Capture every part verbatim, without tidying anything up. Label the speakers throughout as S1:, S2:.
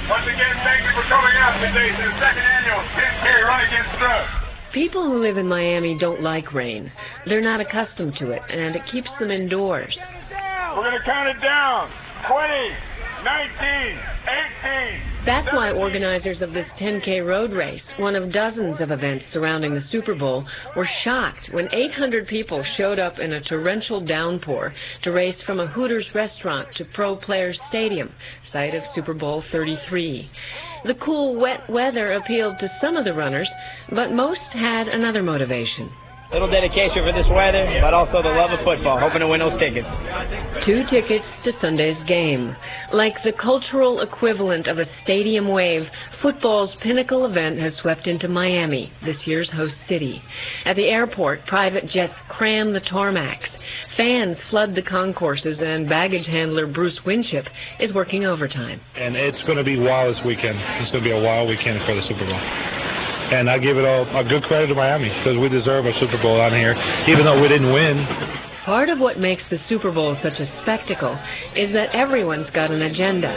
S1: Once again, thank you for coming out today to the second annual ten K Run Against Drugs.
S2: People who live in Miami don't like rain. They're not accustomed to it, and it keeps them indoors.
S1: We're going to count it down. twenty, nineteen, eighteen.
S2: That's why organizers of this ten K road race, one of dozens of events surrounding the Super Bowl, were shocked when eight hundred people showed up in a torrential downpour to race from a Hooters restaurant to Pro Players Stadium, site of Super Bowl thirty-three. The cool, wet weather appealed to some of the runners, but most had another motivation.
S3: Little dedication for this weather, but also the love of football, hoping to win those tickets.
S2: Two tickets to Sunday's game. Like the cultural equivalent of a stadium wave, football's pinnacle event has swept into Miami, this year's host city. At the airport, private jets cram the tarmacs. Fans flood the concourses, and baggage handler Bruce Winship is working overtime.
S4: And it's going to be wild this weekend. It's going to be a wild weekend for the Super Bowl. And I give it all a good credit to Miami because we deserve a Super Bowl out here, even though we didn't win.
S2: Part of what makes the Super Bowl such a spectacle is that everyone's got an agenda.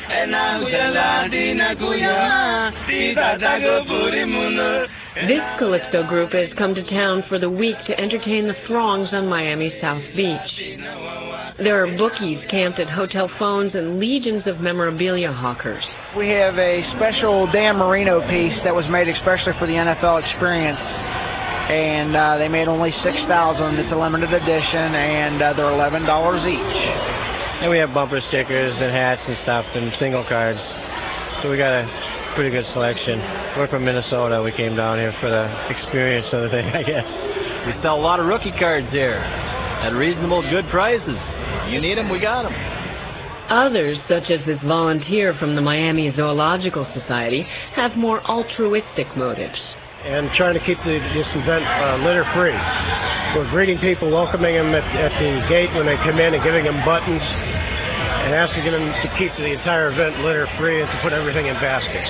S2: This Calypso group has come to town for the week to entertain the throngs on Miami's South Beach. There are bookies camped at hotel phones and legions of memorabilia hawkers.
S5: We have a special Dan Marino piece that was made especially for the N F L experience, and uh, they made only six thousand. It's a limited edition, and uh, they're eleven dollars each.
S3: And we have bumper stickers and hats and stuff and single cards, so we got a pretty good selection. We're from Minnesota. We came down here for the experience of the thing, I guess.
S6: We sell a lot of rookie cards here at reasonable, good prices. You need them, we got them.
S2: Others, such as this volunteer from the Miami Zoological Society, have more altruistic motives.
S7: And trying to keep the, this event uh, litter-free. We're greeting people, welcoming them at, at the gate when they come in and giving them buttons and asking them to keep the entire event litter-free and to put everything in baskets.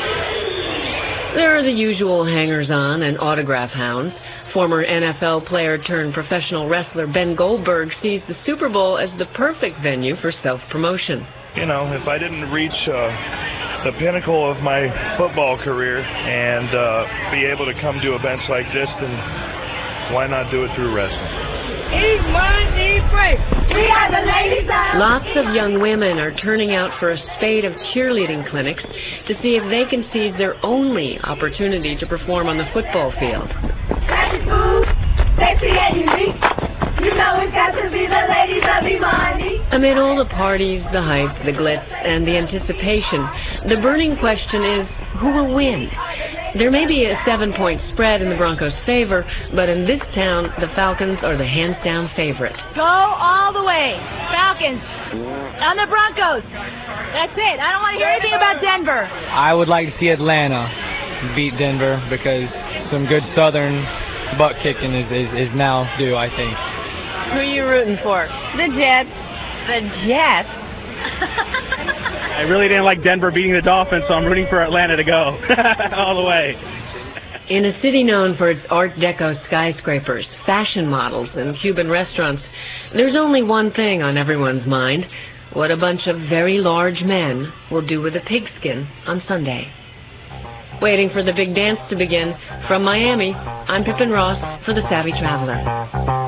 S2: There are the usual hangers-on and autograph hounds. Former N F L player turned professional wrestler Ben Goldberg sees the Super Bowl as the perfect venue for self-promotion.
S8: You know, if I didn't reach uh, the pinnacle of my football career and uh, be able to come to events like this, then why not do it through wrestling?
S9: Eat one, eat free. We are the ladies of...
S2: Lots of young women are turning out for a spate of cheerleading clinics to see if they can seize their only opportunity to perform on the football field.
S9: Happy food, sexy and unique. You know it's got to be the ladies of Imani.
S2: Amid all the parties, the hype, the glitz, and the anticipation, the burning question is, who will win? There may be a seven-point spread in the Broncos' favor, but in this town, the Falcons are the hands-down favorite.
S10: Go all the way. Falcons. On the Broncos. That's it. I don't want to hear anything about Denver.
S11: I would like to see Atlanta beat Denver because some good Southern butt kicking is, is, is now due, I think.
S10: Who are you rooting for? The Jets. The Jets?
S12: I really didn't like Denver beating the Dolphins, so I'm rooting for Atlanta to go all the way.
S2: In a city known for its Art Deco skyscrapers, fashion models, and Cuban restaurants, there's only one thing on everyone's mind: what a bunch of very large men will do with a pigskin on Sunday. Waiting for the big dance to begin, from Miami, I'm Pippin Ross for The Savvy Traveler.